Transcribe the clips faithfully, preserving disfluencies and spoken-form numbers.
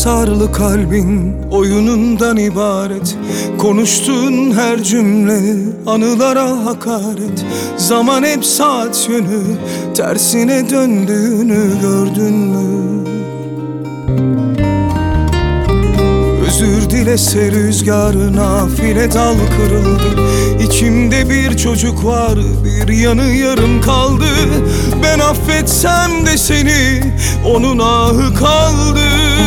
hasarlı kalbin oyunundan ibaret. Konuştuğun her cümle anılara hakaret. Zaman hep saat yönü tersine döndüğünü gördün mü? Özür dilese rüzgar, nafile dal kırıldı. İçimde bir çocuk var, bir yanı yarım kaldı. Ben affetsem de seni, onun ahı kaldı.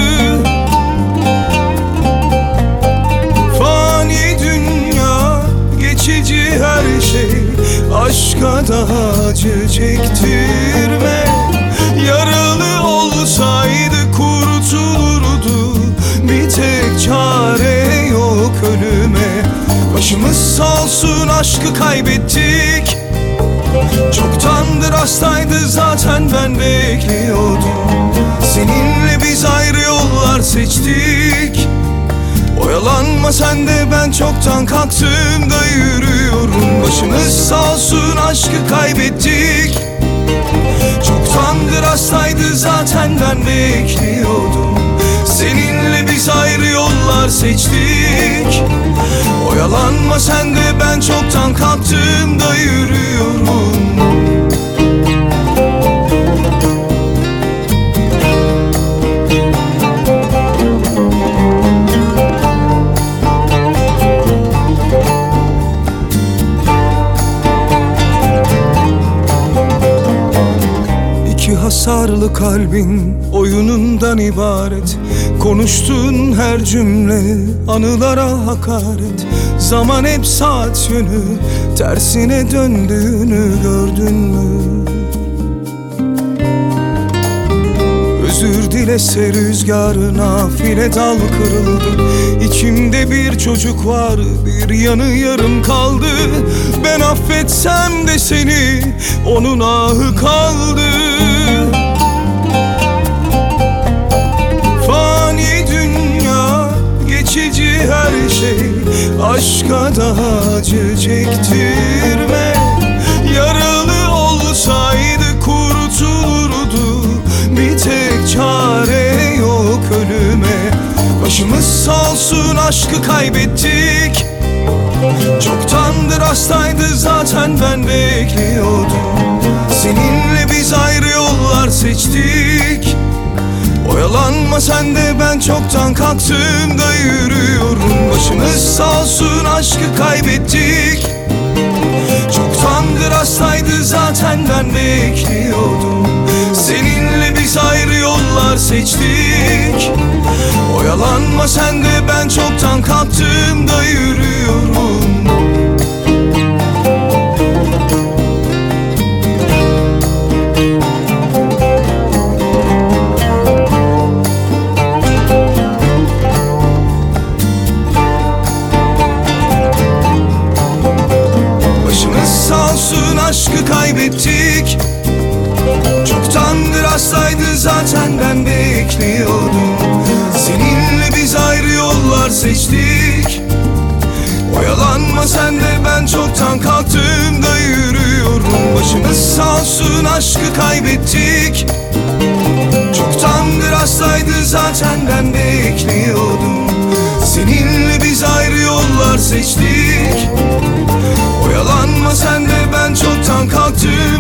Fani dünya, geçici her şey. Aşka daha acı çektirme. Yaralı olsaydı kurtulurdu. Bir tek çare yok ölüme. Başımız sağ olsun, aşkı kaybettik. Çoktandır hastaydı zaten, ben bekliyordum. Seninle biz ayrı yollar seçtik. Oyalanma sen de, ben çoktan kalktım da yürüyorum. Başımız sağ olsun, aşkı kaybettik. Çoktandır hastaydı zaten, ben bekliyordum. Seninle biz ayrı yollar seçtik. Oyalanma sen de, ben çoktan kalktım da yürüyorum. İki hasarlı kalbin oyunundan ibaret. Konuştuğun her cümle anılara hakaret. Zaman hep saat yönü tersine döndüğünü gördün mü? Özür dilese rüzgar, nafile dal kırıldı. İçimde bir çocuk var, bir yanı yarım kaldı. Ben affetsem de seni, onun ahı kaldı. Fani dünya, geçici her şey. Aşka daha acı çektirme. Yaralı olsaydı kurtulurdu. Bir tek çare yok ölüme. Başımız sağ olsun, aşkı kaybettik. Çoktandır hastaydı zaten, ben bekliyordum. Seninle biz ayrı yollar seçtik. Oyalanma sen de, ben çoktan kalktım da yürüyorum. Başımız sağ olsun, aşkı kaybettik. Çoktandır hastaydı zaten, ben bekliyordum. Seninle biz ayrı yollar seçtik. Oyalanma sen de, ben çoktan kalktım da yürüyorum. Aşkı kaybettik. Çoktandır hastaydı zaten, ben bekliyordum. Seninle biz ayrı yollar seçtik. Oyalanma sen de, ben çoktan kalktım da yürüyorum. Başımız sağ olsun, aşkı kaybettik. Çoktandır hastaydı zaten, ben bekliyordum. Seninle biz ayrı yollar seçtik. Oyalanma sen de, ben çoktan kalktım